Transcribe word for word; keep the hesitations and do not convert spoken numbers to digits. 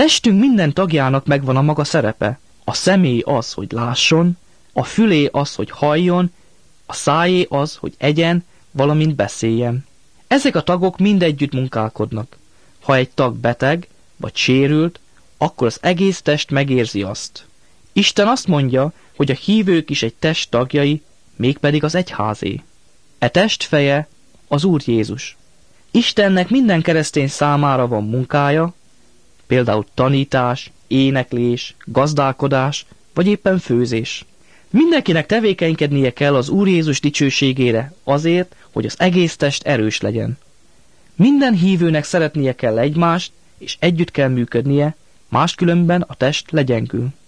Testünk minden tagjának megvan a maga szerepe. A személy az, hogy lásson, a fülé az, hogy halljon, a szájé az, hogy egyen, valamint beszéljen. Ezek a tagok mind együtt munkálkodnak. Ha egy tag beteg vagy sérült, akkor az egész test megérzi azt. Isten azt mondja, hogy a hívők is egy test tagjai, mégpedig az egyházé. E test feje az Úr Jézus. Istennek minden keresztény számára van munkája, például tanítás, éneklés, gazdálkodás, vagy éppen főzés. Mindenkinek tevékenykednie kell az Úr Jézus dicsőségére azért, hogy az egész test erős legyen. Minden hívőnek szeretnie kell egymást, és együtt kell működnie, máskülönben a test legyengül.